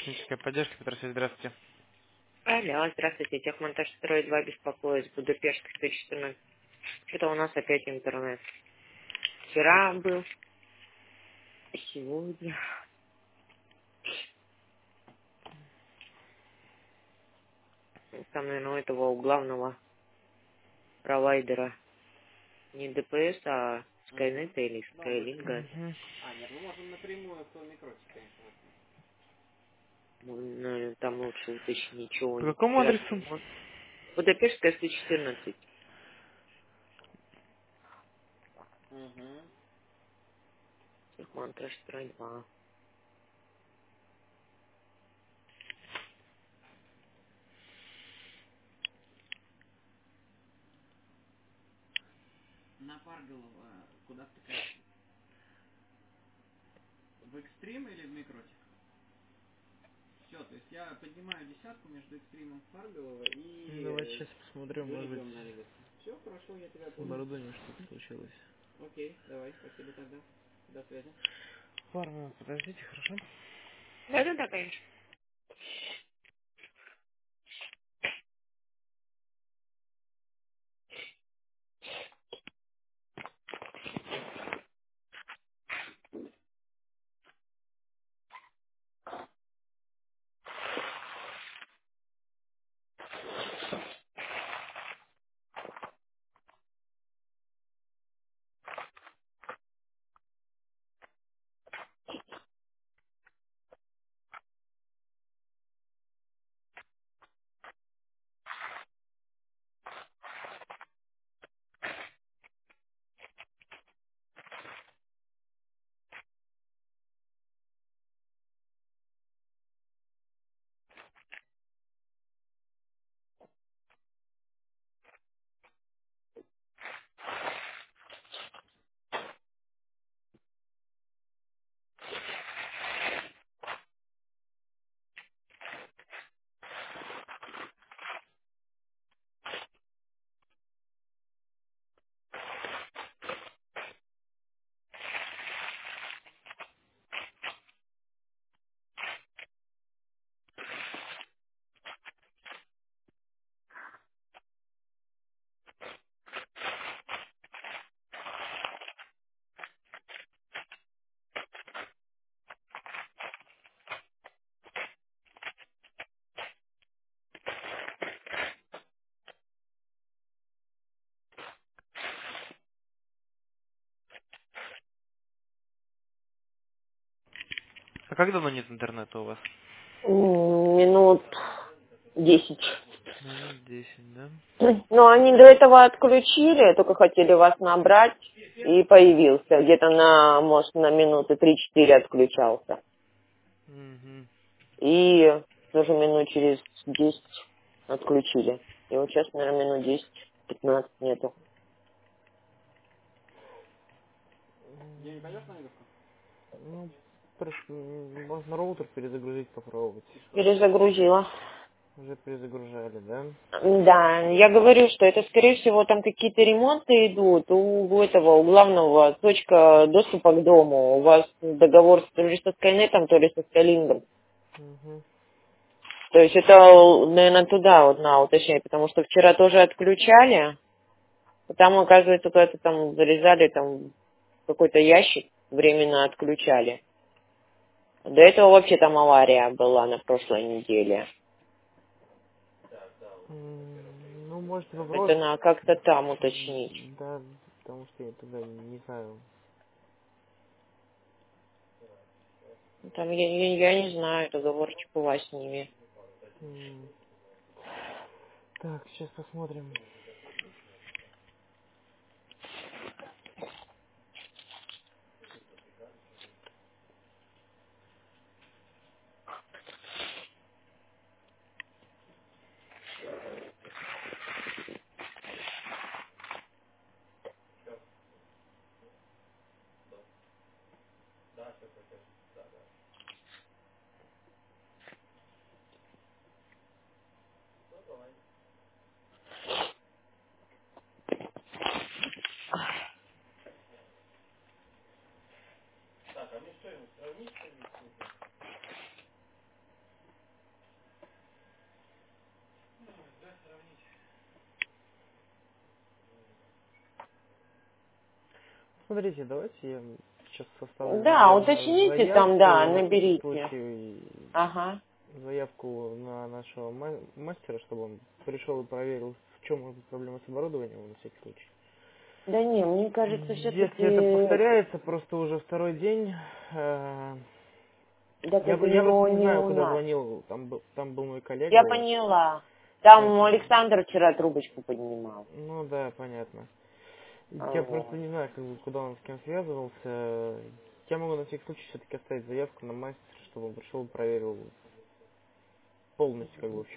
Техническая поддержка, Петр Сергеевич, здравствуйте. Алло, здравствуйте, техмонтаж строй 2 беспокоит, Будапешт 114. Что-то у нас опять интернет. Вчера был, сегодня. Там, наверное, у этого у главного провайдера не ДПС, а Мгм. Skynet или Skylink. Мгм. Нет, мы можем напрямую в микротик, конечно, воткнуть. Наверное, там лучше уточнить, чего По они какому сейчас адресу? не могут. Будапештская 114. Угу. Техмонтаж строй 2. На Парголова куда втыкать? В экстрим или в микротик? Все, то есть я поднимаю десятку между экстримом Парголова Ну, и давайте сейчас посмотрим, может быть, вырежем на левеске. Все, хорошо, я тебя с понял. оборудованием что-то случилось. Окей, давай, спасибо тогда. До связи. Ладно, подождите, хорошо? Да-да-да, конечно. А как давно нет интернета у вас? Минут 10. Минут 10, да? Ну, они до этого отключили, только хотели вас набрать, и появился. Где-то на, может, на минуты 3-4 отключался. Угу. И тоже минут через 10 отключили. И вот сейчас, наверное, минут 10-15 нету. Где не пойдешь на левеску? Ну, можно роутер перезагрузить, попробовать. И что? Перезагрузила. Уже перезагружали, да? Да, я говорю, что это, скорее всего, там какие-то ремонты идут у этого, у главного точка доступа к дому. У вас договор то ли со Скайнетом, то ли со Скайлингом. Угу. То есть это, наверное, туда вот на уточнять, потому что вчера тоже отключали, а там, оказывается, куда-то там залезали, там какой-то ящик временно отключали. До этого вообще там авария была на прошлой неделе. Ну, можете Это попробовать. надо как-то там уточнить. Да, потому что я тогда не знаю. Там я не знаю, договорчик у вас с ними. М, Так, сейчас посмотрим. смотрите, давайте я сейчас составлю Да, уточните там, да, заявку, на всякий наберите. случай, Ага. заявку на нашего мастера, чтобы он пришел и проверил, в чем может быть проблема с оборудованием, на всякий случай. Да не, мне кажется, Если это все-таки, повторяется просто уже второй день, так это я просто не не знаю, у куда нас. звонил, там был мой Я коллега, поняла. Там поэтому, Александр вчера трубочку поднимал. ну да, понятно. Я просто Вот. не знаю, как бы, куда он с кем связывался. Я могу на всякий случай все-таки оставить заявку на мастера, чтобы он пришел и проверил полностью, как бы,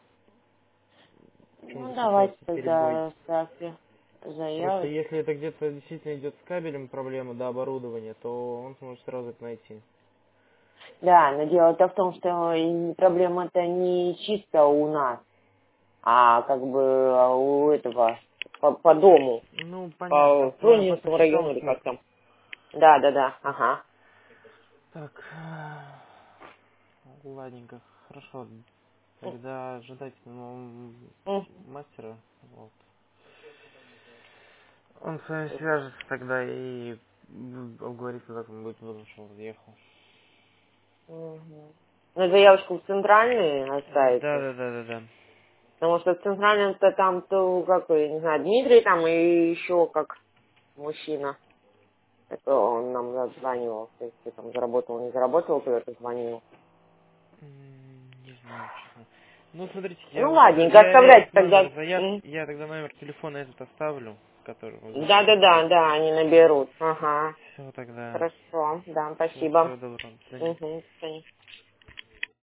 в чем Ну, давайте заключается перебой. тогда ставьте Просто заявочку. если это где-то действительно идет с кабелем проблема до оборудования, то он сможет сразу это найти. Да, но дело-то в том, что проблема-то не чисто у нас, а как бы у этого, по дому, Ну, понятно, по по Фрунзенскому поставщикам району или услуг. как там. Да, ага. Так, ладненько, хорошо. Тогда ожидайте мастера. Вот. Он с вами свяжется тогда и обговорит, когда он будет вызван, что он заехал. Мгм. На заявочку в центральный Да, оставите? да, да, да, да. Потому что в центральном-то там-то, как, я не знаю, Дмитрий там и еще как мужчина. Это он нам названивал, то есть ты там заработал, не заработал, кто-то звонил. Не знаю, честно. Ну, смотрите, Ну, ладненько, я оставляйте этот тогда. номер я тогда номер телефона этот оставлю, который вы записывали. Да, они наберут. Ага, Все тогда. хорошо, да, Все, спасибо. всего доброго. До свидания. Угу,